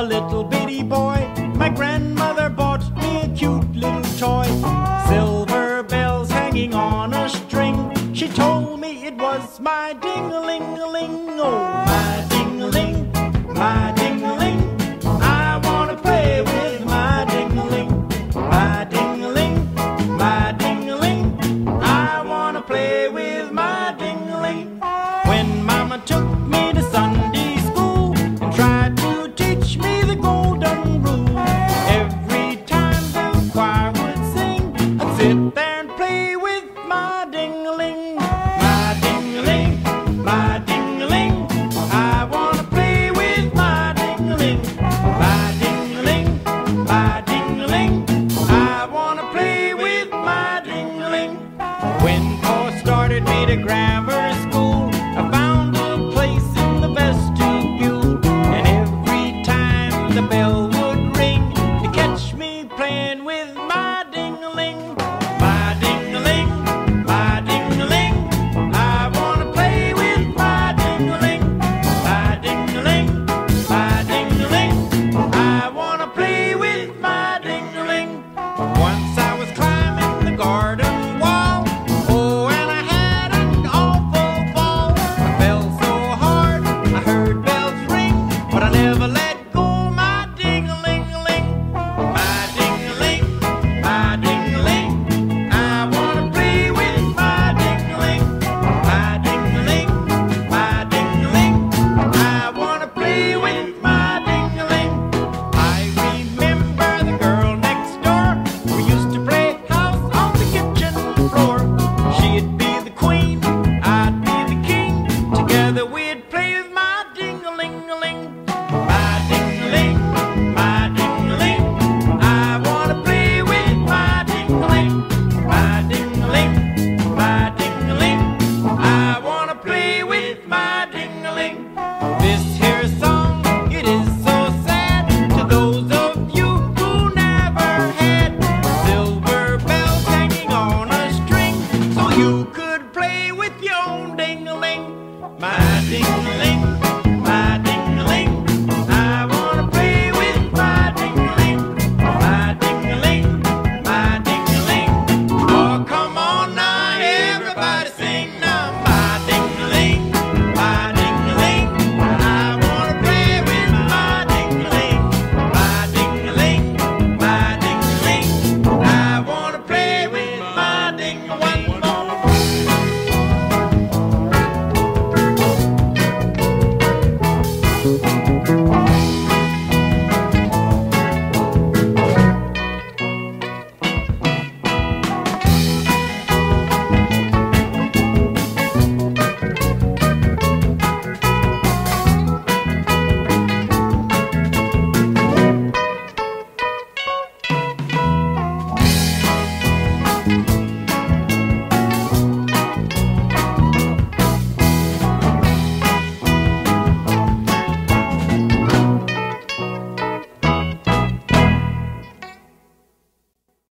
a little bitty boy. My grandmother bought me a cute little toy. Silver bells hanging on a string. She told me it was my ding-a-ling-a-ling. Oh, my ding-a-ling, my ding-a-ling. I wanna play with my ding-a-ling. My ding-a-ling, my ding-a-ling. I wanna play with my ding-a-ling. When Mama took me to Sunday school and tried to teach me the golden rule, every time the choir would sing, I'd sit there and play with my ding-a-ling. My ding-a-ling, my ding-a-ling. I wanna play with my ding-a-ling. My ding-a-ling, my ding-a-ling. I wanna play with my ding-a-ling. When Pa started me to grammar school,